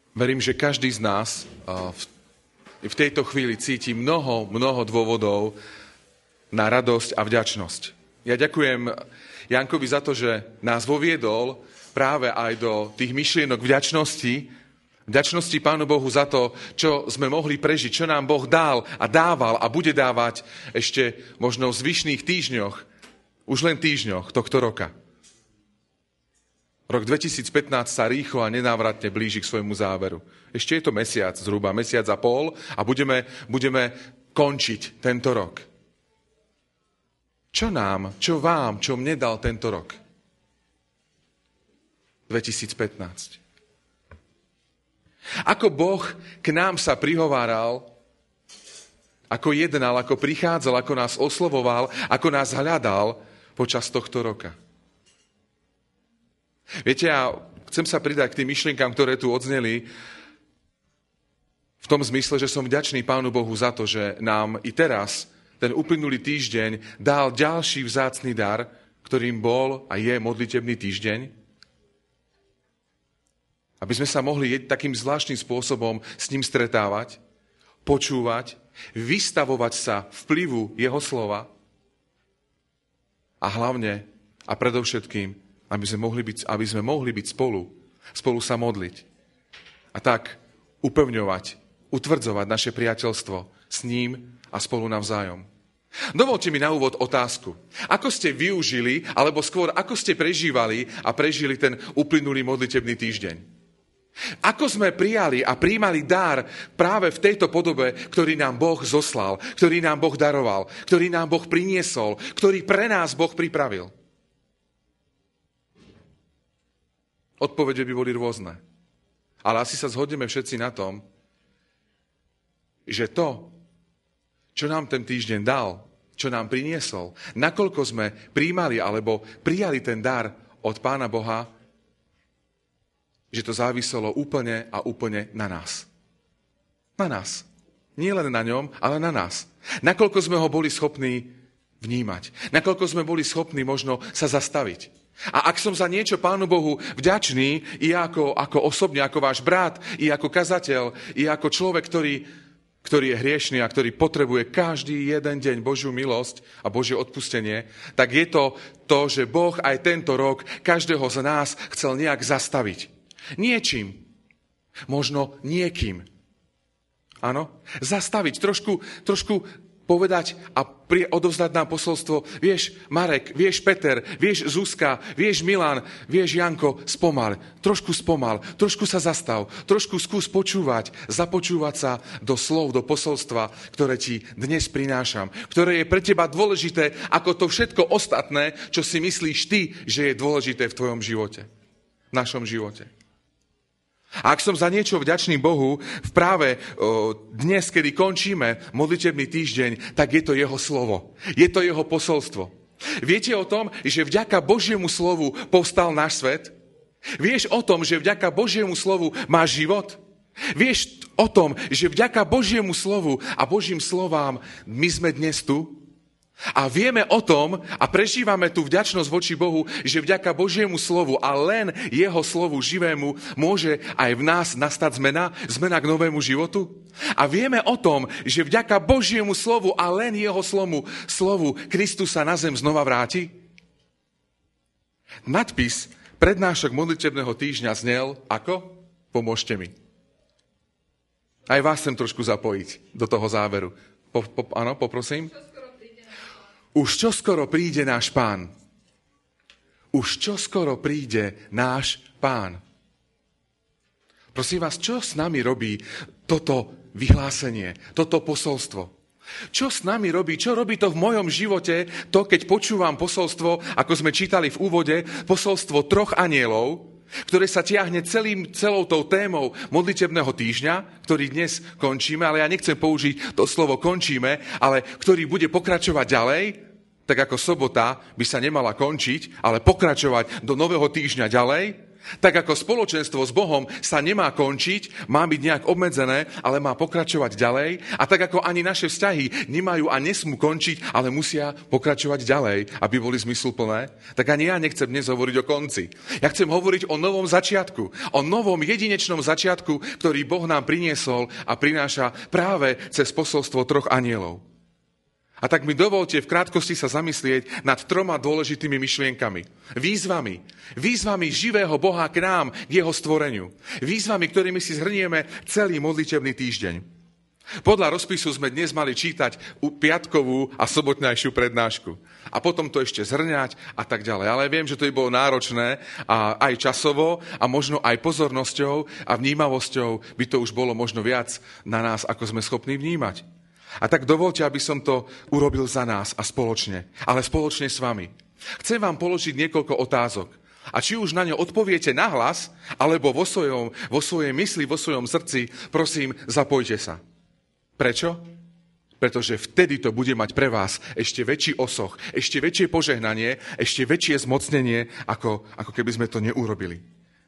Verím, že každý z nás v tejto chvíli cíti mnoho dôvodov na radosť a vďačnosť. Ja ďakujem Jankovi za to, že nás voviedol práve aj do tých myšlienok vďačnosti. Vďačnosti Pánu Bohu za to, čo sme mohli prežiť, čo nám Boh dal a dával a bude dávať ešte možno v zvyšných týždňoch, už len týždňoch tohto roka. Rok 2015 sa rýchlo a nenávratne blíži k svojmu záveru. Ešte je to mesiac, zhruba mesiac a pol a budeme končiť tento rok. Čo vám, čo mne dal tento rok? 2015. Ako Boh k nám sa prihováral, ako jednal, ako prichádzal, ako nás oslovoval, ako nás hľadal počas tohto roka. Viete, ja chcem sa pridať k tým myšlienkám, ktoré tu odzneli, v tom zmysle, že som vďačný Pánu Bohu za to, že nám i teraz, ten uplynulý týždeň, dal ďalší vzácny dar, ktorým bol a je modlitebný týždeň. Aby sme sa mohli takým zvláštnym spôsobom s ním stretávať, počúvať, vystavovať sa vplyvu jeho slova a hlavne a predovšetkým aby sme mohli byť spolu sa modliť. A tak upevňovať, utvrdzovať naše priateľstvo s ním a spolu navzájom. Dovoľte mi na úvod otázku. Ako ste využili, alebo skôr ako ste prežívali a prežili ten uplynulý modlitebný týždeň? Ako sme prijali a prijímali dar práve v tejto podobe, ktorý nám Boh zoslal, ktorý nám Boh daroval, ktorý nám Boh priniesol, ktorý pre nás Boh pripravil? Odpovede by boli rôzne. Ale asi sa zhodneme všetci na tom, že to, čo nám ten týždeň dal, čo nám priniesol, nakoľko sme prijímali alebo prijali ten dar od Pána Boha, že to záviselo úplne a úplne na nás. Na nás. Nie len na ňom, ale na nás. Nakoľko sme ho boli schopní vnímať. Nakoľko sme boli schopní možno sa zastaviť. A ak som za niečo Pánu Bohu vďačný, i ako osobne, ako váš brat, i ako kazateľ, i ako človek, ktorý je hriešný a ktorý potrebuje každý jeden deň Božiu milosť a Božie odpustenie, tak je to, že Boh aj tento rok každého z nás chcel nejak zastaviť. Niečím. Možno niekým. Áno? Zastaviť. Trošku povedať a odovzdať nám posolstvo, vieš Marek, vieš Peter, vieš Zuzka, vieš Milan, vieš Janko, spomal, trošku sa zastav, trošku skús počúvať, započúvať sa do slov, do posolstva, ktoré ti dnes prinášam, ktoré je pre teba dôležité ako to všetko ostatné, čo si myslíš ty, že je dôležité v tvojom živote, v našom živote. A ak som za niečo vďačný Bohu, práve dnes, kedy končíme modlitebný týždeň, tak je to jeho slovo. Je to jeho posolstvo. Viete o tom, že vďaka Božiemu slovu povstal náš svet? Vieš o tom, že vďaka Božiemu slovu máš život? Vieš o tom, že vďaka Božiemu slovu a Božím slovám my sme dnes tu? A vieme o tom a prežívame tú vďačnosť voči Bohu, že vďaka Božiemu slovu a len jeho slovu živému môže aj v nás nastať zmena k novému životu. A vieme o tom, že vďaka Božiemu slovu a len jeho slovu Kristus sa na zem znova vráti. Nadpis prednášok modlitebného týždňa znel ako? Pomôžte mi. Aj vás chcem trošku zapojiť do toho záveru. Áno, poprosím. Už čoskoro príde náš Pán. Už čoskoro príde náš Pán. Prosím vás, čo s nami robí toto vyhlásenie, toto posolstvo? Čo s nami robí? Čo robí to v mojom živote, to, keď počúvam posolstvo, ako sme čítali v úvode, posolstvo 3 anjelov, ktoré sa tiahne celou tou témou modlitebného týždňa, ktorý dnes končíme, ale ja nechcem použiť to slovo končíme, ale ktorý bude pokračovať ďalej, tak ako sobota by sa nemala končiť, ale pokračovať do nového týždňa ďalej. Tak ako spoločenstvo s Bohom sa nemá končiť, má byť nejak obmedzené, ale má pokračovať ďalej. A tak ako ani naše vzťahy nemajú a nesmú končiť, ale musia pokračovať ďalej, aby boli zmysluplné, tak ani ja nechcem dnes hovoriť o konci. Ja chcem hovoriť o novom začiatku. O novom jedinečnom začiatku, ktorý Boh nám priniesol a prináša práve cez posolstvo 3 anjelov. A tak mi dovolte v krátkosti sa zamyslieť nad 3 dôležitými myšlienkami. Výzvami živého Boha k nám, k jeho stvoreniu. Výzvami, ktorými si zhrnieme celý modlitebný týždeň. Podľa rozpisu sme dnes mali čítať piatkovú a sobotnejšiu prednášku. A potom to ešte zhrňať a tak ďalej. Ale viem, že to by bolo náročné a aj časovo a možno aj pozornosťou a vnímavosťou by to už bolo možno viac na nás, ako sme schopní vnímať. A tak dovolte, aby som to urobil za nás a spoločne, ale spoločne s vami. Chcem vám položiť niekoľko otázok. A či už na ne odpoviete nahlas, alebo vo svojej mysli, vo svojom srdci, prosím, zapojte sa. Prečo? Pretože vtedy to bude mať pre vás ešte väčší osoch, ešte väčšie požehnanie, ešte väčšie zmocnenie, ako keby sme to neurobili.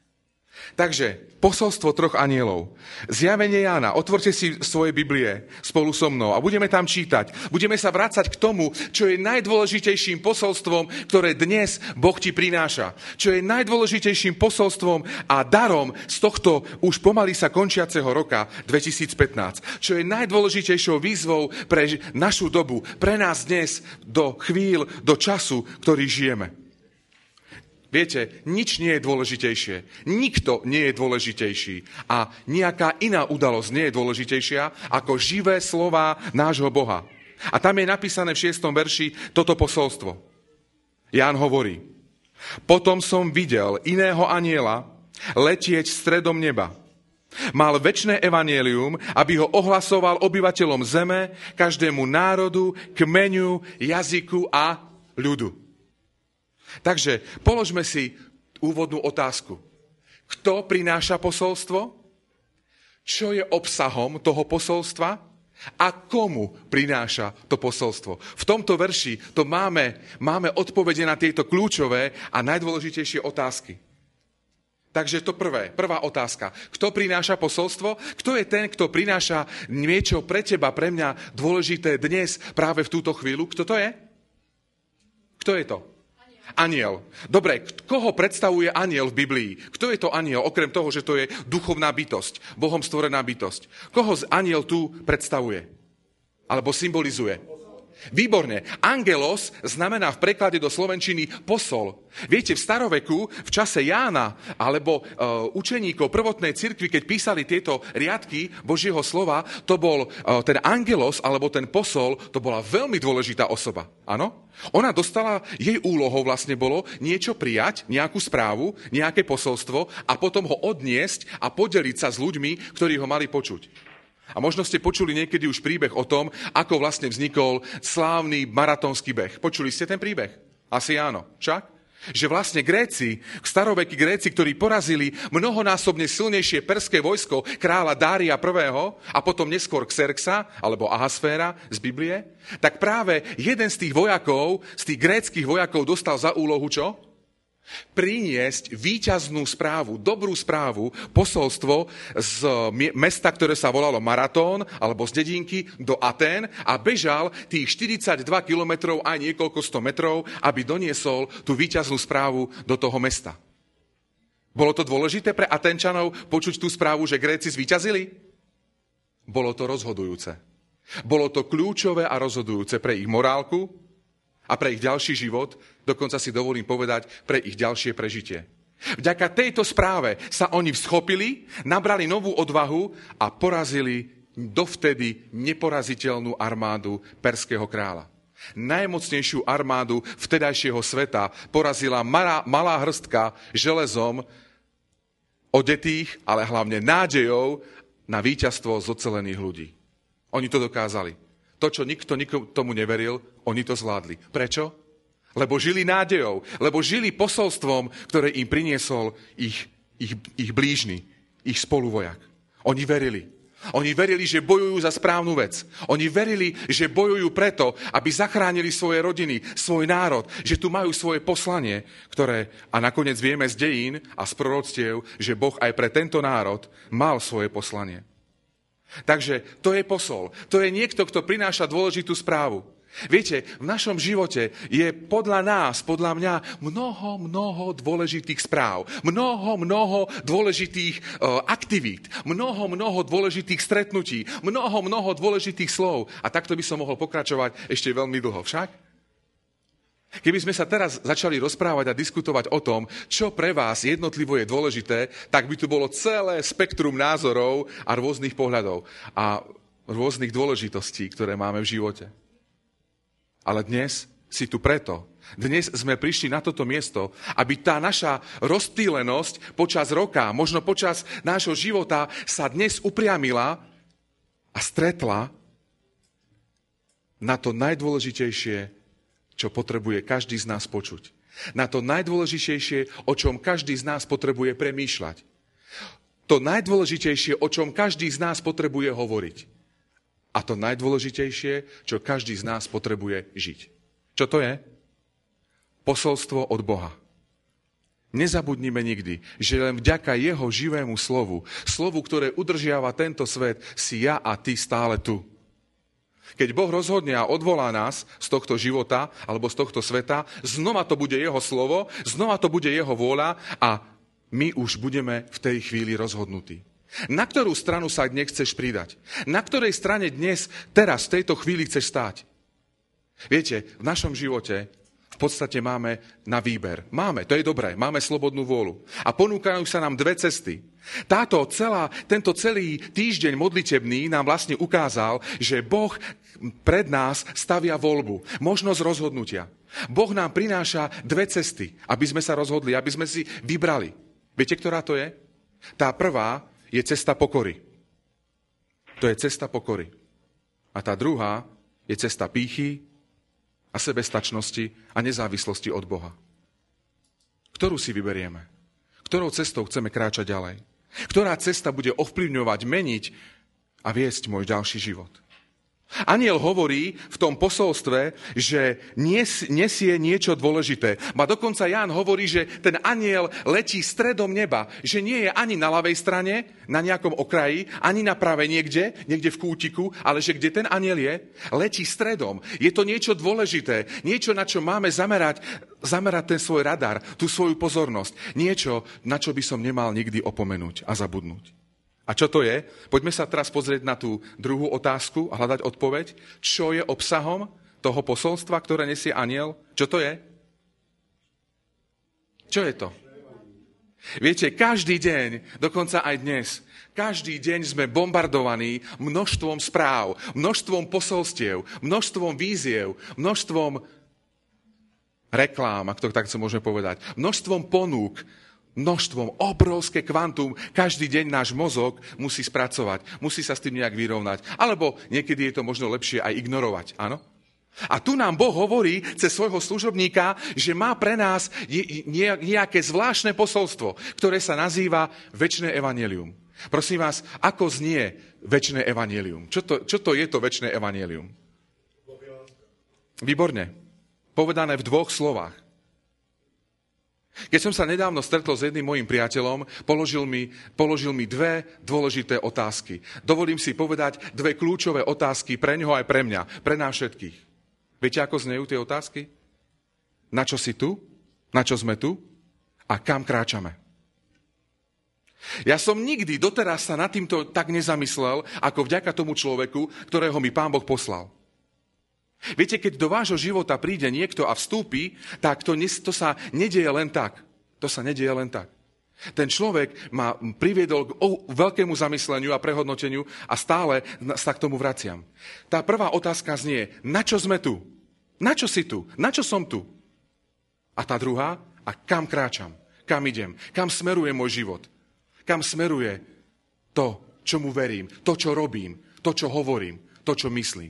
Takže, posolstvo 3 anjelov. Zjavenie Jána. Otvorte si svoje Biblie spolu so mnou a budeme tam čítať. Budeme sa vrácať k tomu, čo je najdôležitejším posolstvom, ktoré dnes Boh ti prináša. Čo je najdôležitejším posolstvom a darom z tohto už pomaly sa končiaceho roka 2015. Čo je najdôležitejšou výzvou pre našu dobu, pre nás dnes do chvíľ, do času, ktorý žijeme. Viete, nič nie je dôležitejšie. Nikto nie je dôležitejší. A nejaká iná udalosť nie je dôležitejšia ako živé slová nášho Boha. A tam je napísané v 6. verši toto posolstvo. Ján hovorí: Potom som videl iného anjela letieť stredom neba. Mal večné evanjelium, aby ho ohlasoval obyvateľom zeme, každému národu, kmeňu, jazyku a ľudu. Takže položme si úvodnú otázku. Kto prináša posolstvo? Čo je obsahom toho posolstva? A komu prináša to posolstvo? V tomto verši to máme odpovede na tieto kľúčové a najdôležitejšie otázky. Takže to prvá otázka. Kto prináša posolstvo? Kto je ten, kto prináša niečo pre teba, pre mňa dôležité dnes, práve v túto chvíľu? Kto to je? Kto je to? Anjel. Dobre, koho predstavuje anjel v Biblii? Kto je to anjel, okrem toho, že to je duchovná bytosť, Bohom stvorená bytosť? Koho anjel tu predstavuje? Alebo symbolizuje? Výborne. Angelos znamená v preklade do slovenčiny posol. Viete, v staroveku, v čase Jána, alebo učeníkov prvotnej cirkvi, keď písali tieto riadky Božieho slova, to bol ten angelos, alebo ten posol, to bola veľmi dôležitá osoba. Áno? Ona dostala, jej úlohou vlastne bolo niečo prijať, nejakú správu, nejaké posolstvo a potom ho odniesť a podeliť sa s ľuďmi, ktorí ho mali počuť. A možno ste počuli niekedy už príbeh o tom, ako vlastne vznikol slávny maratónsky beh. Počuli ste ten príbeh? Asi áno. Však? Že vlastne starovekí Gréci, ktorí porazili mnohonásobne silnejšie perské vojsko kráľa Dária I. a potom neskôr Xerxa, alebo Ahasféra z Biblie, tak práve jeden z tých vojakov, z tých gréckych vojakov dostal za úlohu čo? Priniesť víťaznú správu, dobrú správu, posolstvo z mesta, ktoré sa volalo Maratón, alebo z dedinky do Atén a bežal tých 42 kilometrov aj niekoľko 100 metrov, aby doniesol tú víťaznú správu do toho mesta. Bolo to dôležité pre Aténčanov počuť tú správu, že Gréci zvíťazili? Bolo to rozhodujúce. Bolo to kľúčové a rozhodujúce pre ich morálku a pre ich ďalší život, dokonca si dovolím povedať, pre ich ďalšie prežitie. Vďaka tejto správe sa oni vzchopili, nabrali novú odvahu a porazili dovtedy neporaziteľnú armádu perského kráľa. Najmocnejšiu armádu vtedajšieho sveta porazila malá hrstka železom odetých, ale hlavne nádejou na víťazstvo zocelených ľudí. Oni to dokázali. To, čo nikto tomu neveril, oni to zvládli. Prečo? Lebo žili nádejou, lebo žili posolstvom, ktoré im priniesol ich blížny, ich spoluvojak. Oni verili. Oni verili, že bojujú za správnu vec. Oni verili, že bojujú preto, aby zachránili svoje rodiny, svoj národ, že tu majú svoje poslanie, a nakoniec vieme z dejín a z proroctiev, že Boh aj pre tento národ mal svoje poslanie. Takže to je posol. To je niekto, kto prináša dôležitú správu. Viete, v našom živote je podľa mňa mnoho dôležitých správ, mnoho dôležitých aktivít, mnoho dôležitých stretnutí, mnoho dôležitých slov. A takto by som mohol pokračovať ešte veľmi dlho. Však? Keby sme sa teraz začali rozprávať a diskutovať o tom, čo pre vás jednotlivo je dôležité, tak by tu bolo celé spektrum názorov a rôznych pohľadov a rôznych dôležitostí, ktoré máme v živote. Ale dnes si tu preto. Dnes sme prišli na toto miesto, aby tá naša rozptýlenosť počas roka, možno počas nášho života sa dnes upriamila a stretla na to najdôležitejšie, čo potrebuje každý z nás počuť. Na to najdôležitejšie, o čom každý z nás potrebuje premýšľať. To najdôležitejšie, o čom každý z nás potrebuje hovoriť. A to najdôležitejšie, čo každý z nás potrebuje žiť. Čo to je? Posolstvo od Boha. Nezabudnime nikdy, že len vďaka jeho živému slovu, ktoré udržiava tento svet, si ja a ty stále tu. Keď Boh rozhodne a odvolá nás z tohto života alebo z tohto sveta, znova to bude jeho slovo, znova to bude jeho vôľa a my už budeme v tej chvíli rozhodnutí. Na ktorú stranu sa dnes chceš pridať? Na ktorej strane dnes, teraz, v tejto chvíli chceš stáť? Viete, v našom živote v podstate máme na výber. Máme, to je dobré, máme slobodnú vôľu. A ponúkajú sa nám dve cesty. Tento celý týždeň modlitebný nám vlastne ukázal, že Boh pred nás stavia voľbu, možnosť rozhodnutia. Boh nám prináša dve cesty, aby sme sa rozhodli, aby sme si vybrali. Viete, ktorá to je? Tá prvá je cesta pokory. To je cesta pokory. A tá druhá je cesta pýchy a sebestačnosti a nezávislosti od Boha. Ktorú si vyberieme? Ktorou cestou chceme kráčať ďalej? Ktorá cesta bude ovplyvňovať, meniť a viesť môj ďalší život? Anjel hovorí v tom posolstve, že nesie niečo dôležité. A dokonca Ján hovorí, že ten anjel letí stredom neba, že nie je ani na ľavej strane, na nejakom okraji, ani na prave niekde v kútiku, ale že kde ten anjel je, letí stredom. Je to niečo dôležité, niečo, na čo máme zamerať ten svoj radar, tú svoju pozornosť. Niečo, na čo by som nemal nikdy opomenúť a zabudnúť. A čo to je? Poďme sa teraz pozrieť na tú druhú otázku a hľadať odpoveď. Čo je obsahom toho posolstva, ktoré nesie anjel? Čo to je? Čo je to? Viete, každý deň, dokonca aj dnes, každý deň sme bombardovaní množstvom správ, množstvom posolstiev, množstvom víziev, množstvom reklám, ak to tak môžeme povedať, množstvom ponúk, množstvom, obrovské kvantum, každý deň náš mozog musí spracovať, musí sa s tým nejak vyrovnať. Alebo niekedy je to možno lepšie aj ignorovať, áno? A tu nám Boh hovorí cez svojho služobníka, že má pre nás nejaké zvláštne posolstvo, ktoré sa nazýva večné evanjelium. Prosím vás, ako znie večné evanjelium? Čo to je to večné evanjelium? Výborne. Povedané v dvoch slovách. Keď som sa nedávno stretol s jedným mojím priateľom, položil mi dve dôležité otázky. Dovolím si povedať dve kľúčové otázky pre ňoho aj pre mňa, pre nás všetkých. Viete, ako znejú tie otázky? Na čo si tu? Na čo sme tu? A kam kráčame? Ja som nikdy doteraz sa nad týmto tak nezamyslel, ako vďaka tomu človeku, ktorého mi Pán Boh poslal. Viete, keď do vášho života príde niekto a vstúpi, tak to sa nedieje len tak. To sa nedieje len tak. Ten človek ma priviedol k veľkému zamysleniu a prehodnoteniu a stále sa k tomu vraciam. Tá prvá otázka znie, na čo sme tu? Na čo si tu? Na čo som tu? A tá druhá, a kam kráčam? Kam idem? Kam smeruje môj život? Kam smeruje to, čomu verím, to, čo robím, to, čo hovorím, to, čo myslím?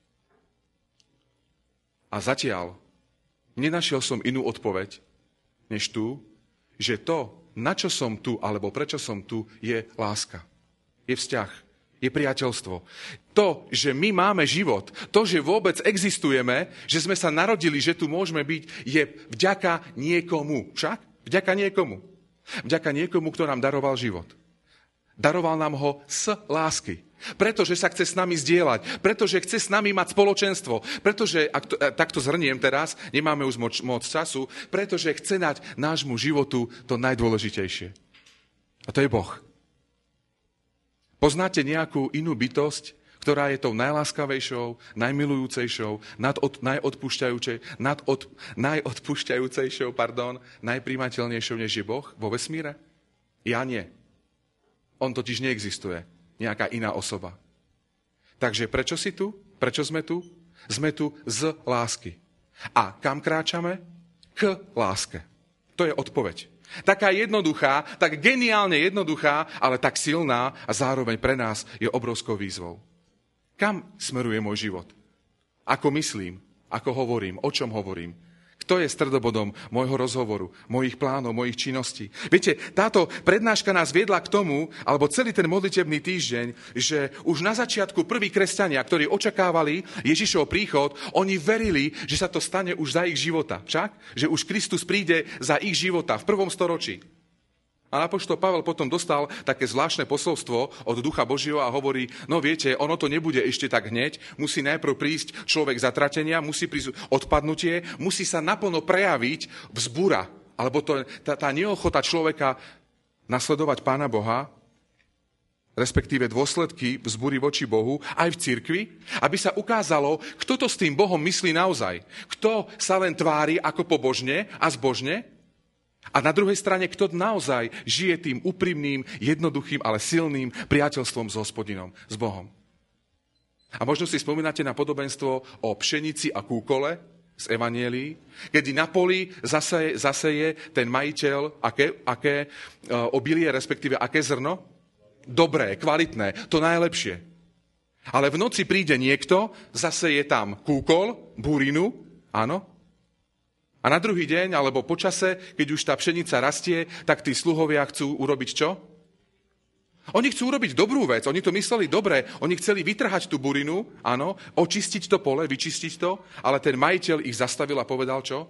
A zatiaľ nenašiel som inú odpoveď, než tú, že to, na čo som tu, alebo prečo som tu, je láska. Je vzťah. je priateľstvo. To, že my máme život, to, že vôbec existujeme, že sme sa narodili, že tu môžeme byť, je vďaka niekomu. Však? Vďaka niekomu. Vďaka niekomu, kto nám daroval život. Daroval nám ho z lásky. Pretože sa chce s nami zdieľať. Pretože chce s nami mať spoločenstvo. Pretože, takto zhrniem teraz, nemáme už moc času, pretože chce dať nášmu životu to najdôležitejšie. A to je Boh. Poznáte nejakú inú bytosť, ktorá je tou najláskavejšou, najmilujúcejšou, najodpúšťajúcejšou, najprimateľnejšou, než je Boh vo vesmíre? Ja nie. On totiž neexistuje. Nejaká iná osoba. Takže prečo si tu? Prečo sme tu? Sme tu z lásky. A kam kráčame? K láske. To je odpoveď. Taká jednoduchá, tak geniálne jednoduchá, ale tak silná a zároveň pre nás je obrovskou výzvou. Kam smeruje môj život? Ako myslím? Ako hovorím? O čom hovorím? Kto je stredobodom môjho rozhovoru, mojich plánov, mojich činností? Viete, táto prednáška nás viedla k tomu, alebo celý ten modlitebný týždeň, že už na začiatku prví kresťania, ktorí očakávali Ježišov príchod, oni verili, že sa to stane už za ich života. Však? Že už Kristus príde za ich života v 1. storočí. A apoštol Pavel potom dostal také zvláštne posolstvo od Ducha Božieho a hovorí, no viete, ono to nebude ešte tak hneď, musí najprv prísť človek zatratenia, musí prísť odpadnutie, musí sa naplno prejaviť vzbúra, alebo tá neochota človeka nasledovať Pána Boha, respektíve dôsledky vzbúry voči Bohu, aj v cirkvi, aby sa ukázalo, kto to s tým Bohom myslí naozaj. Kto sa len tvári ako pobožne a zbožne, a na druhej strane, kto naozaj žije tým úprimným, jednoduchým, ale silným priateľstvom s Hospodinom, s Bohom. A možno si spomínate na podobenstvo o pšenici a kúkole z Evanielií, kedy na poli zaseje ten majiteľ aké obilie, respektíve aké zrno? Dobré, kvalitné, to najlepšie. Ale v noci príde niekto, zaseje tam kúkol, burinu, áno, a na druhý deň, alebo po čase, keď už tá pšenica rastie, tak tí sluhovia chcú urobiť čo? Oni chcú urobiť dobrú vec, oni to mysleli dobre, oni chceli vytrhať tú burinu, áno, očistiť to pole, vyčistiť to, ale ten majiteľ ich zastavil a povedal čo?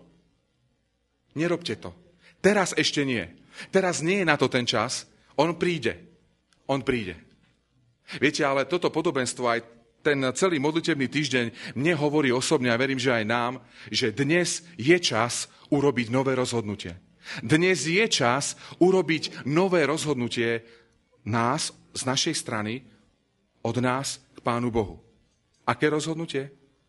Nerobte to. Teraz ešte nie. Teraz nie je na to ten čas. On príde. On príde. Viete, ale toto podobenstvo aj ten celý modlitebný týždeň mne hovorí osobne a verím, že aj nám, že dnes je čas urobiť nové rozhodnutie. Dnes je čas urobiť nové rozhodnutie nás, z našej strany, od nás k Pánu Bohu. Aké rozhodnutie?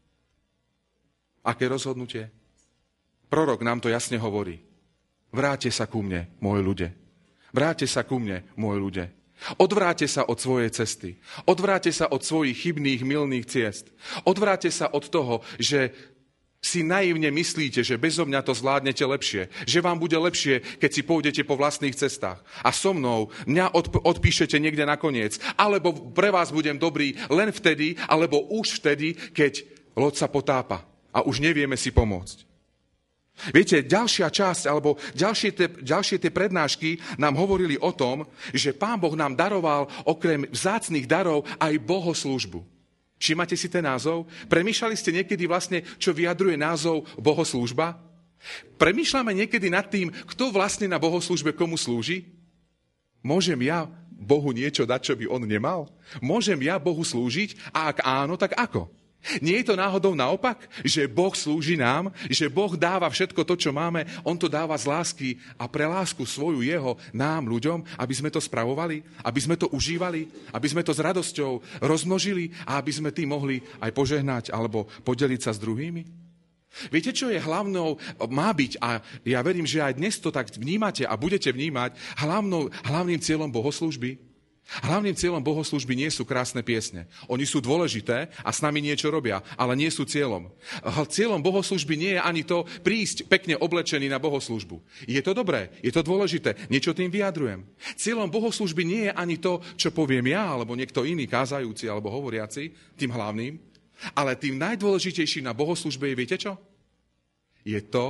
Aké rozhodnutie? Prorok nám to jasne hovorí. Vráťte sa ku mne, moji ľudia. Vráťte sa ku mne, moji ľudia. Odvráťte sa od svojej cesty. Odvráťte sa od svojich chybných, mylných ciest. Odvráťte sa od toho, že si naivne myslíte, že bezo mňa to zvládnete lepšie. Že vám bude lepšie, keď si pôjdete po vlastných cestách. A so mnou mňa odpíšete niekde nakoniec. Alebo pre vás budem dobrý len vtedy, alebo už vtedy, keď loď sa potápa a už nevieme si pomôcť. Viete, ďalšia časť, alebo ďalšie tie prednášky nám hovorili o tom, že Pán Boh nám daroval okrem vzácnych darov aj bohoslúžbu. Všimate si ten názov? Premýšľali ste niekedy vlastne, čo vyjadruje názov bohoslúžba? Premýšľame niekedy nad tým, kto vlastne na bohoslúžbe komu slúži? Môžem ja Bohu niečo dať, čo by on nemal? Môžem ja Bohu slúžiť? A ak áno, tak ako? Nie je to náhodou naopak, že Boh slúži nám, že Boh dáva všetko to, čo máme, on to dáva z lásky a pre lásku svoju jeho nám, ľuďom, aby sme to spravovali, aby sme to užívali, aby sme to s radosťou rozmnožili a aby sme tým mohli aj požehnať alebo podeliť sa s druhými? Viete, čo je hlavnou, má byť, a ja verím, že aj dnes to tak vnímate a budete vnímať, hlavným cieľom bohoslúžby? Hlavným cieľom bohoslúžby nie sú krásne piesne. Oni sú dôležité a s nami niečo robia, ale nie sú cieľom. Cieľom bohoslúžby nie je ani to prísť pekne oblečený na bohoslúžbu. Je to dobré, je to dôležité, niečo tým vyjadrujem. Cieľom bohoslúžby nie je ani to, čo poviem ja, alebo niekto iný kázajúci alebo hovoriaci, tým hlavným, ale tým najdôležitejším na bohoslúžbe je, viete čo? Je to,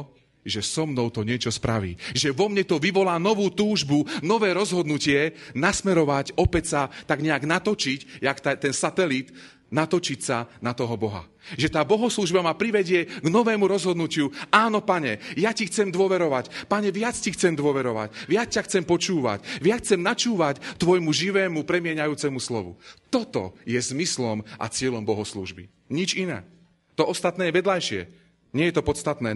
že so mnou to niečo spraví. Že vo mne to vyvolá novú túžbu, nové rozhodnutie, nasmerovať, opäť sa tak nejak natočiť, jak ten satelit, natočiť sa na toho Boha. Že tá bohoslúžba ma privedie k novému rozhodnutiu. Áno, Pane, ja ti chcem dôverovať. Pane, viac ti chcem dôverovať. Viac ťa chcem počúvať. Viac chcem načúvať tvojmu živému, premieňajúcemu slovu. Toto je zmyslom a cieľom bohoslúžby. Nič iné. To ostatné je vedľajšie. Nie je to podstatné.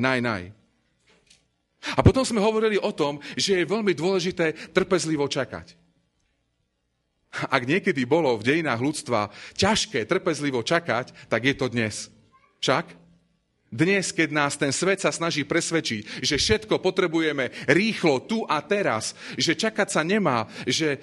A potom sme hovorili o tom, že je veľmi dôležité trpezlivo čakať. Ak niekedy bolo v dejinách ľudstva ťažké trpezlivo čakať, tak je to dnes. Však? Dnes, keď nás ten svet sa snaží presvedčiť, že všetko potrebujeme rýchlo, tu a teraz, že čakať sa nemá, že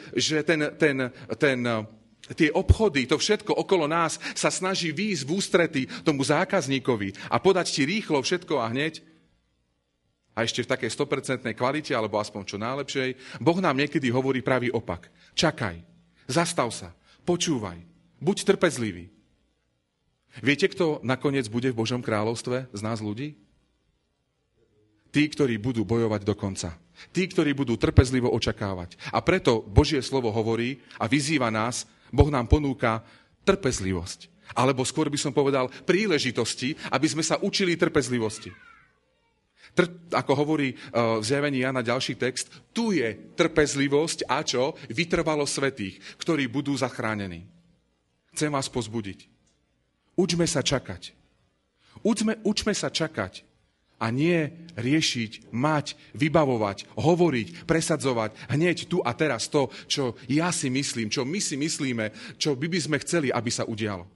tie obchody, to všetko okolo nás sa snaží výjsť v ústrety tomu zákazníkovi a podať ti rýchlo všetko a hneď, a ešte v takej 100% kvalite, alebo aspoň čo najlepšej, Boh nám niekedy hovorí pravý opak. Čakaj, zastav sa, počúvaj, buď trpezlivý. Viete, kto nakoniec bude v Božom kráľovstve z nás ľudí? Tí, ktorí budú bojovať do konca. Tí, ktorí budú trpezlivo očakávať. A preto Božie slovo hovorí a vyzýva nás, Boh nám ponúka trpezlivosť. Alebo skôr by som povedal príležitosti, aby sme sa učili trpezlivosti. Ako hovorí v Zjavení Jana ďalší text, tu je trpezlivosť a čo? Vytrvalo svätých, ktorí budú zachránení. Chcem vás pozbudiť. Učme sa čakať. Učme sa čakať a nie riešiť, mať, vybavovať, hovoriť, presadzovať hneď tu a teraz to, čo ja si myslím, čo my si myslíme, čo by sme chceli, aby sa udialo.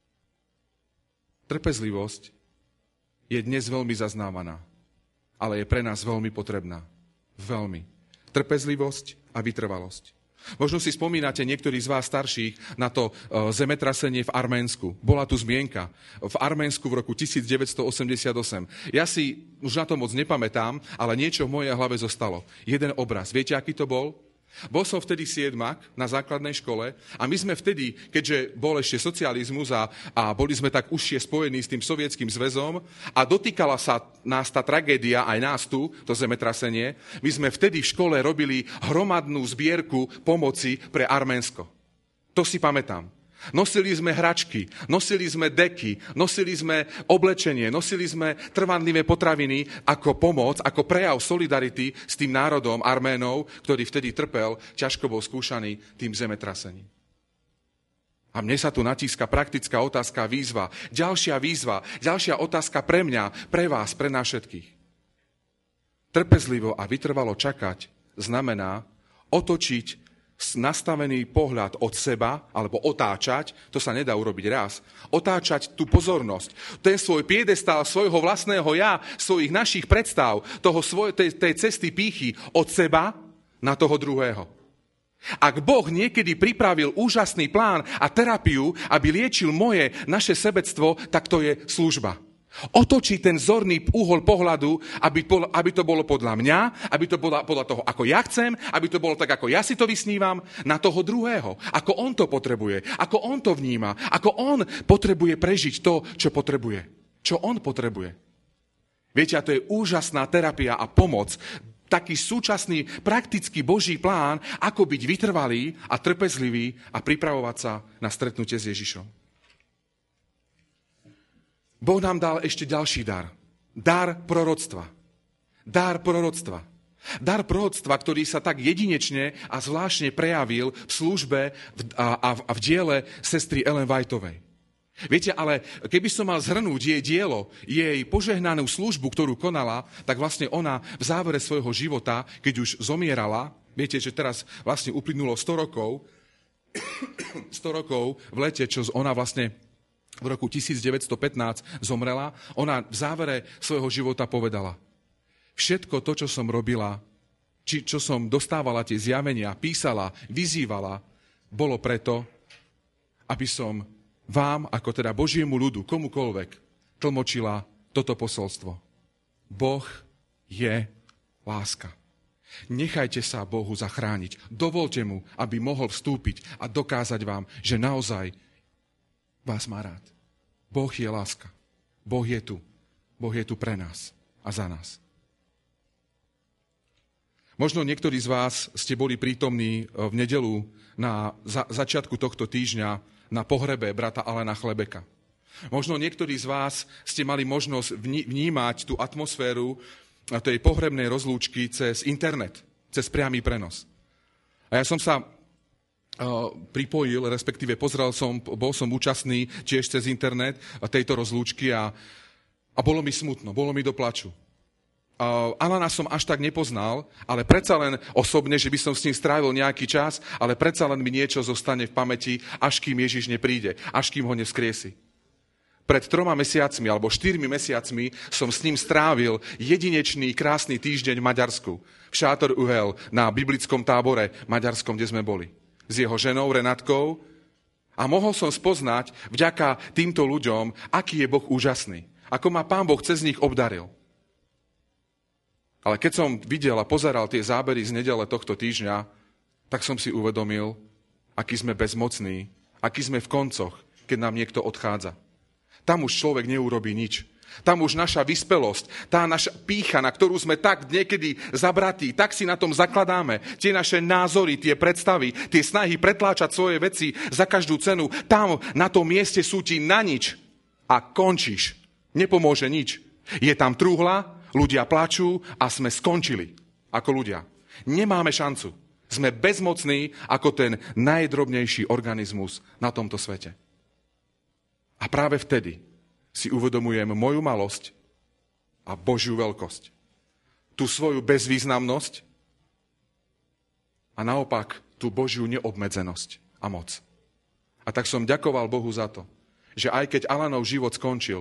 Trpezlivosť je dnes veľmi zaznávaná. Ale je pre nás veľmi potrebná. Veľmi. Trpezlivosť a vytrvalosť. Možno si spomínate niektorí z vás starších na to zemetrasenie v Arménsku. Bola tu zmienka. V Arménsku v roku 1988. Ja si už na to moc nepamätám, ale niečo v mojej hlave zostalo. Jeden obraz. Viete, aký to bol? Bol som vtedy siedmak na základnej škole a my sme vtedy, keďže bol ešte socializmus a boli sme tak užšie spojení s tým Sovietským zväzom a dotýkala sa nás tá tragédia, aj nás tu, to zemetrasenie, my sme vtedy v škole robili hromadnú zbierku pomoci pre Arménsko. To si pamätám. Nosili sme hračky, nosili sme deky, nosili sme oblečenie, nosili sme trvanlivé potraviny ako pomoc, ako prejav solidarity s tým národom Arménov, ktorý vtedy trpel, ťažko bol skúšaný tým zemetrasením. A mne sa tu natíska praktická otázka, výzva, ďalšia otázka pre mňa, pre vás, pre nás všetkých. Trpezlivo a vytrvalo čakať znamená otočiť nastavený pohľad od seba, alebo otáčať, to sa nedá urobiť raz, otáčať tú pozornosť, ten svoj piedestál svojho vlastného ja, svojich našich predstav, tej cesty pýchy od seba na toho druhého. Ak Boh niekedy pripravil úžasný plán a terapiu, aby liečil naše sebectvo, tak to je služba. Otočí ten zorný uhol pohľadu, aby to bolo podľa mňa, aby to bolo podľa toho, ako ja chcem, aby to bolo tak, ako ja si to vysnívam, na toho druhého. Ako on to potrebuje, ako on to vníma, ako on potrebuje prežiť to, čo potrebuje. Čo on potrebuje. Viete, a to je úžasná terapia a pomoc, taký súčasný, praktický Boží plán, ako byť vytrvalý a trpezlivý a pripravovať sa na stretnutie s Ježišom. Boh nám dal ešte ďalší dar. Dar proroctva. Dar proroctva. Dar proroctva, ktorý sa tak jedinečne a zvláštne prejavil v službe a v diele sestry Ellen Whiteovej. Viete, ale keby som mal zhrnúť jej dielo, jej požehnanú službu, ktorú konala, tak vlastne ona v závere svojho života, keď už zomierala, viete, že teraz vlastne uplynulo 100 rokov v lete, čo ona vlastne v roku 1915 zomrela, ona v závere svojho života povedala: všetko to, čo som robila, čo som dostávala tie zjavenia, písala, vyzývala, bolo preto, aby som vám, ako teda Božiemu ľudu, komukoľvek, tlmočila toto posolstvo. Boh je láska. Nechajte sa Bohu zachrániť. Dovolte mu, aby mohol vstúpiť a dokázať vám, že naozaj vás má rád. Boh je láska. Boh je tu. Boh je tu pre nás a za nás. Možno niektorí z vás ste boli prítomní v nedeľu na začiatku tohto týždňa na pohrebe brata Alana Chlebeka. Možno niektorí z vás ste mali možnosť vnímať tú atmosféru tej pohrebnej rozlúčky cez internet, cez priamy prenos. A ja som sa pripojil, respektíve bol som účastný tiež cez internet tejto rozlúčky a bolo mi smutno, bolo mi do plaču. Alana som až tak nepoznal, ale predsa len osobne, že by som s ním strávil nejaký čas, ale predsa len mi niečo zostane v pamäti, až kým Ježiš nepríde, až kým ho nevzkriesi. Pred 3 mesiacmi alebo 4 mesiacmi som s ním strávil jedinečný, krásny týždeň v Maďarsku, v Šátor Uhel, na biblickom tábore maďarskom, kde sme boli. S jeho ženou Renátkou a mohol som spoznať vďaka týmto ľuďom, aký je Boh úžasný, ako ma Pán Boh cez nich obdaril. Ale keď som videl a pozeral tie zábery z nedele tohto týždňa, tak som si uvedomil, aký sme bezmocní, aký sme v koncoch, keď nám niekto odchádza. Tam už človek neurobí nič. Tam už naša vyspelosť, tá naša pýcha, na ktorú sme tak niekedy zabratí, tak si na tom zakladáme, tie naše názory, tie predstavy, tie snahy pretláčať svoje veci za každú cenu, tam na tom mieste sú ti na nič a končíš. Nepomôže nič. Je tam trúhla, ľudia plačú a sme skončili ako ľudia. Nemáme šancu. Sme bezmocní ako ten najdrobnejší organizmus na tomto svete. A práve vtedy si uvedomujem moju malosť a Božiu veľkosť. Tú svoju bezvýznamnosť a naopak tú Božiu neobmedzenosť a moc. A tak som ďakoval Bohu za to, že aj keď Alanov život skončil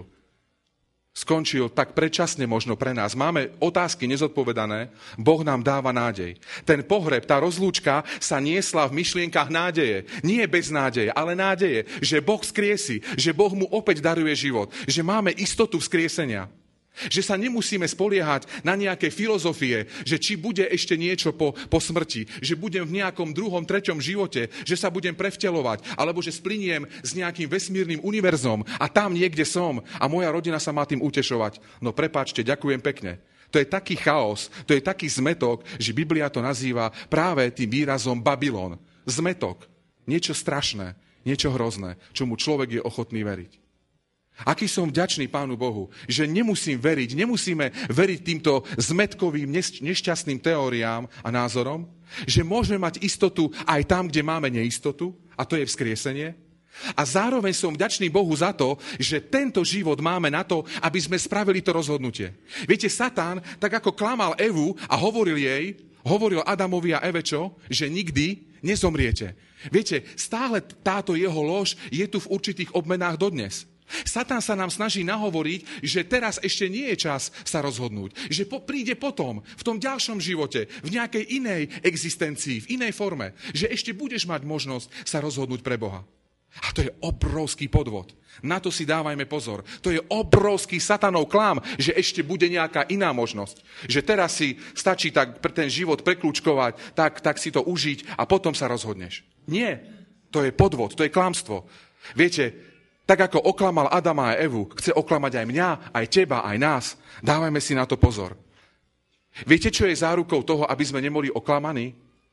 tak predčasne možno pre nás. Máme otázky nezodpovedané, Boh nám dáva nádej. Ten pohreb, tá rozlúčka sa niesla v myšlienkach nádeje. Nie bez nádeje, ale nádeje, že Boh skriesi, že Boh mu opäť daruje život, že máme istotu vzkriesenia. Že sa nemusíme spoliehať na nejaké filozofie, že či bude ešte niečo po smrti, že budem v nejakom 2., 3. živote, že sa budem prevteľovať, alebo že spliniem s nejakým vesmírnym univerzom a tam niekde som a moja rodina sa má tým utešovať. No prepáčte, ďakujem pekne. To je taký chaos, to je taký zmetok, že Biblia to nazýva práve tým výrazom Babylon. Zmetok. Niečo strašné, niečo hrozné, čomu človek je ochotný veriť. Aký som vďačný Pánu Bohu, že nemusíme veriť týmto zmetkovým, nešťastným teóriám a názorom, že môžeme mať istotu aj tam, kde máme neistotu, a to je vzkriesenie. A zároveň som vďačný Bohu za to, že tento život máme na to, aby sme spravili to rozhodnutie. Viete, Satan, tak ako klamal Evu a hovoril Adamovi a Eve čo? Že nikdy nezomriete. Viete, stále táto jeho lož je tu v určitých obmenách dodnes. Satan sa nám snaží nahovoriť, že teraz ešte nie je čas sa rozhodnúť. Že príde potom, v tom ďalšom živote, v nejakej inej existencii, v inej forme. Že ešte budeš mať možnosť sa rozhodnúť pre Boha. A to je obrovský podvod. Na to si dávajme pozor. To je obrovský satanov klám, že ešte bude nejaká iná možnosť. Že teraz si stačí tak ten život prekľúčkovať, tak si to užiť a potom sa rozhodneš. Nie. To je podvod, to je klamstvo. Viete, tak ako oklamal Adama a Evu, chce oklamať aj mňa, aj teba, aj nás. Dávajme si na to pozor. Viete, čo je zárukou toho, aby sme neboli oklamaní?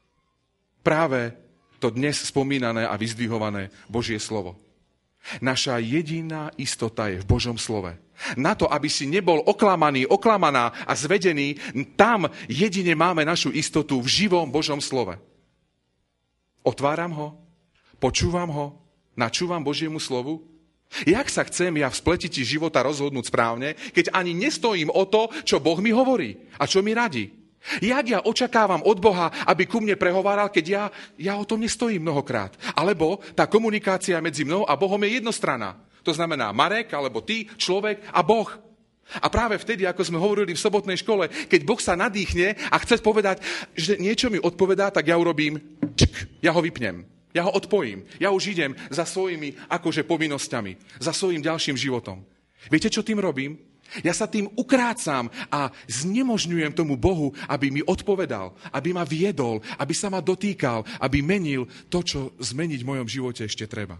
Práve to dnes spomínané a vyzdvihované Božie slovo. Naša jediná istota je v Božom slove. Na to, aby si nebol oklamaný, oklamaná a zvedený, tam jedine máme našu istotu v živom Božom slove. Otváram ho, počúvam ho, načúvam Božiemu slovu. Jak sa chcem ja v spletiti života rozhodnúť správne, keď ani nestojím o to, čo Boh mi hovorí a čo mi radí? Jak ja očakávam od Boha, aby ku mne prehováral, keď ja o tom nestojím mnohokrát? Alebo tá komunikácia medzi mnou a Bohom je jednostranná. To znamená Marek, alebo ty, človek a Boh. A práve vtedy, ako sme hovorili v sobotnej škole, keď Boh sa nadýchne a chce povedať, že niečo mi odpovedá, tak ja urobím, ja ho vypnem. Ja ho odpojím. Ja už idem za svojimi akože povinnosťami, za svojim ďalším životom. Viete, čo tým robím? Ja sa tým ukrácam a znemožňujem tomu Bohu, aby mi odpovedal, aby ma viedol, aby sa ma dotýkal, aby menil to, čo zmeniť v mojom živote ešte treba.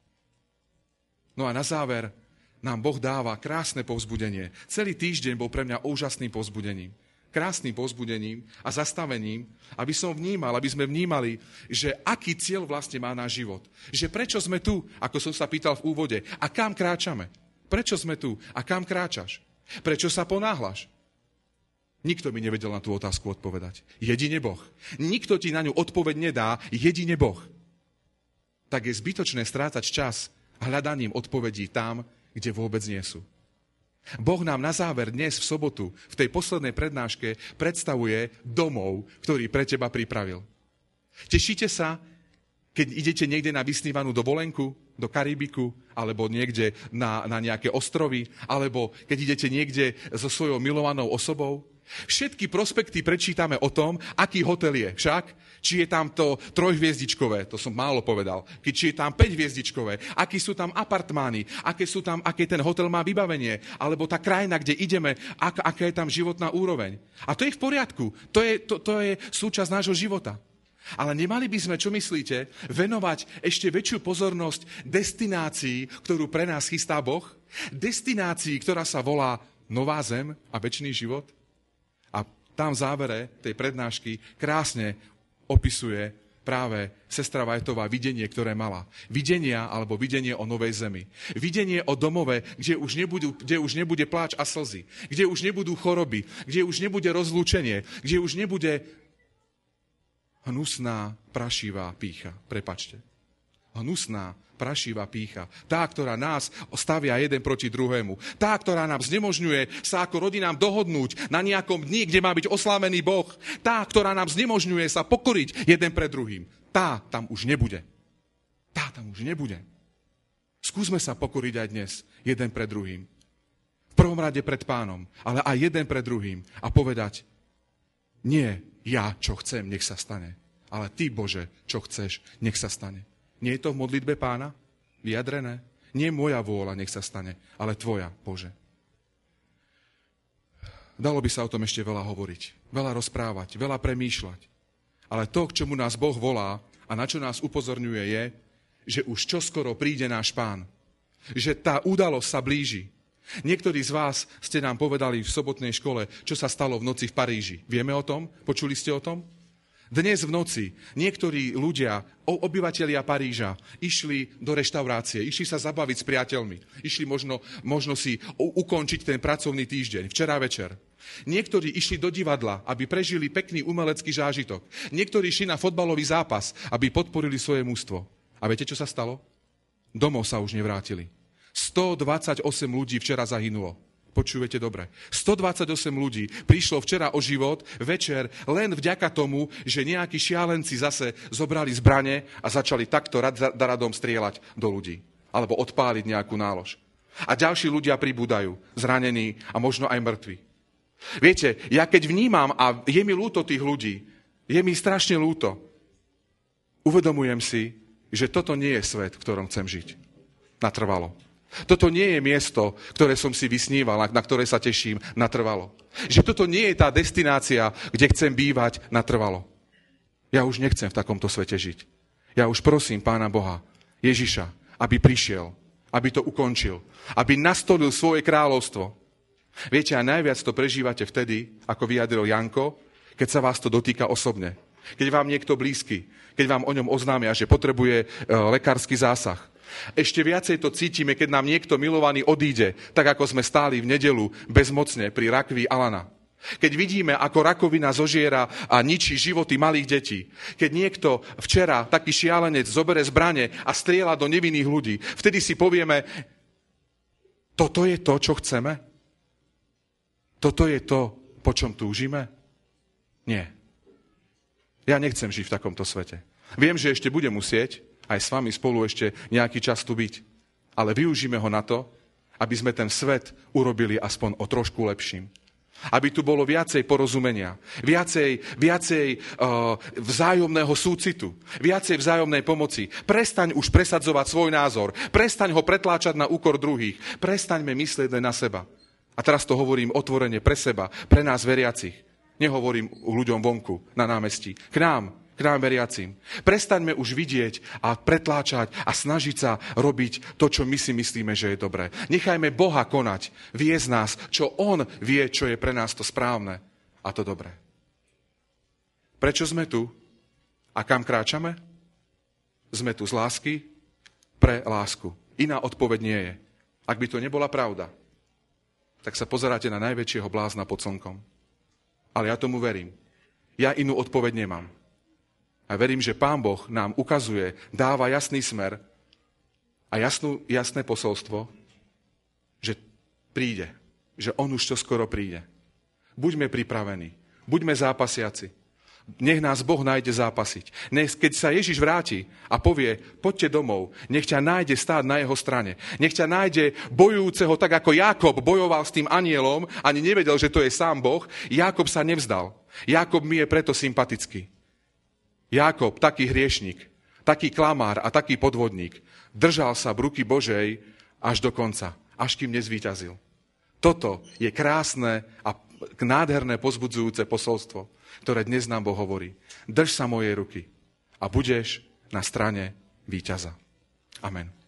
No a na záver nám Boh dáva krásne povzbudenie. Celý týždeň bol pre mňa úžasným povzbudením. krásnym povzbudením a zastavením, aby sme vnímali, že aký cieľ vlastne má náš život. Že prečo sme tu, ako som sa pýtal v úvode, a kam kráčame? Prečo sme tu a kam kráčaš? Prečo sa ponáhľaš? Nikto mi nevedel na tú otázku odpovedať. Jedine Boh. Nikto ti na ňu odpoveď nedá, jedine Boh. Tak je zbytočné strácať čas hľadaním odpovedí tam, kde vôbec nie sú. Boh nám na záver dnes v sobotu, v tej poslednej prednáške, predstavuje domov, ktorý pre teba pripravil. Tešíte sa, keď idete niekde na vysnívanú dovolenku, do Karibiku, alebo niekde na nejaké ostrovy, alebo keď idete niekde so svojou milovanou osobou? Všetky prospekty prečítame o tom, aký hotel je. Však, či je tam to 3-hviezdičkové, to som málo povedal, či je tam 5-hviezdičkové, akí sú tam apartmány, aké ten hotel má vybavenie, alebo tá krajina, kde ideme, aká je tam životná úroveň. A to je v poriadku, to je súčasť nášho života. Ale nemali by sme, čo myslíte, venovať ešte väčšiu pozornosť destinácii, ktorú pre nás chystá Boh? Destinácii, ktorá sa volá Nová zem a večný život? A tam v závere tej prednášky krásne opisuje práve sestra Vajtová videnie, ktoré mala. Videnie o novej zemi. Videnie o domove, kde už nebude pláč a slzy. Kde už nebudú choroby. Kde už nebude rozlúčenie. Kde už nebude hnusná, prašivá pýcha. Prepačte. Hnusná, prašivá pýcha. Tá, ktorá nás stavia jeden proti druhému. Tá, ktorá nám znemožňuje sa ako rodinám dohodnúť na nejakom dni, kde má byť oslávený Boh. Tá, ktorá nám znemožňuje sa pokoriť jeden pred druhým. Tá tam už nebude. Tá tam už nebude. Skúsme sa pokoriť aj dnes jeden pred druhým. V prvom rade pred Pánom, ale aj jeden pred druhým. A povedať, nie ja, čo chcem, nech sa stane. Ale ty, Bože, čo chceš, nech sa stane. Nie je to v modlitbe Pána vyjadrené? Nie moja vôľa nech sa stane, ale tvoja, Bože. Dalo by sa o tom ešte veľa hovoriť, veľa rozprávať, veľa premýšľať. Ale to, k čomu nás Boh volá a na čo nás upozorňuje, je, že už čoskoro príde náš Pán. Že tá udalosť sa blíži. Niektorí z vás ste nám povedali v sobotnej škole, čo sa stalo v noci v Paríži. Vieme o tom? Počuli ste o tom? Dnes v noci niektorí ľudia, obyvatelia Paríža, išli do reštaurácie, išli sa zabaviť s priateľmi, išli možno si ukončiť ten pracovný týždeň, včera večer. Niektorí išli do divadla, aby prežili pekný umelecký zážitok. Niektorí išli na fotbalový zápas, aby podporili svoje mužstvo. A viete, čo sa stalo? Domov sa už nevrátili. 128 ľudí včera zahynulo. Počujete dobre. 128 ľudí prišlo včera o život večer len vďaka tomu, že nejakí šialenci zase zobrali zbrane a začali takto radom strieľať do ľudí. Alebo odpáliť nejakú nálož. A ďalší ľudia pribúdajú, zranení a možno aj mŕtvi. Viete, ja keď vnímam, a je mi ľúto tých ľudí, je mi strašne ľúto, uvedomujem si, že toto nie je svet, v ktorom chcem žiť. Natrvalo. Toto nie je miesto, ktoré som si vysníval, na ktoré sa teším natrvalo. Že toto nie je tá destinácia, kde chcem bývať natrvalo. Ja už nechcem v takomto svete žiť. Ja už prosím Pána Boha, Ježiša, aby prišiel, aby to ukončil, aby nastolil svoje kráľovstvo. Viete, a najviac to prežívate vtedy, ako vyjadril Janko, keď sa vás to dotýka osobne. Keď vám niekto blízky, keď vám o ňom oznámia, že potrebuje lekársky zásah. Ešte viacej to cítime, keď nám niekto milovaný odíde, tak ako sme stáli v nedeľu bezmocne pri rakvi Alana. Keď vidíme, ako rakovina zožiera a ničí životy malých detí. Keď niekto včera, taký šialenec, zobere zbrane a strieľa do nevinných ľudí. Vtedy si povieme, toto je to, čo chceme? Toto je to, po čom túžime? Nie. Ja nechcem žiť v takomto svete. Viem, že ešte budem musieť aj s vami spolu ešte nejaký čas tu byť. Ale využíme ho na to, aby sme ten svet urobili aspoň o trošku lepším. Aby tu bolo viacej porozumenia, viacej vzájomného súcitu, viacej vzájomnej pomoci. Prestaň už presadzovať svoj názor, prestaň ho pretláčať na úkor druhých, prestaňme myslieť len na seba. A teraz to hovorím otvorene pre seba, pre nás veriacich. Nehovorím ľuďom vonku, na námestí. K nám veriacim. Prestaňme už vidieť a pretláčať a snažiť sa robiť to, čo my si myslíme, že je dobré. Nechajme Boha konať, viesť nás, čo On vie, čo je pre nás to správne. a to dobré. Prečo sme tu a kam kráčame? Sme tu z lásky pre lásku. Iná odpoveď nie je. Ak by to nebola pravda, tak sa pozeráte na najväčšieho blázna pod slnkom. Ale ja tomu verím. Ja inú odpoveď nemám. A verím, že Pán Boh nám ukazuje, dáva jasný smer a jasné posolstvo, že príde. Že on už to skoro príde. Buďme pripravení. Buďme zápasiaci. Nech nás Boh nájde zápasiť. Keď sa Ježiš vráti a povie, poďte domov, nech ťa nájde stáť na jeho strane. Nech ťa nájde bojujúceho, tak ako Jákob bojoval s tým anielom, ani nevedel, že to je sám Boh. Jákob sa nevzdal. Jákob mi je preto sympatický. Jákob, taký hriešnik, taký klamár a taký podvodník, držal sa v ruky Božej až do konca, až kým nezvíťazil. Toto je krásne a nádherné pozbudzujúce posolstvo, ktoré dnes nám Boh hovorí. Drž sa mojej ruky a budeš na strane víťaza. Amen.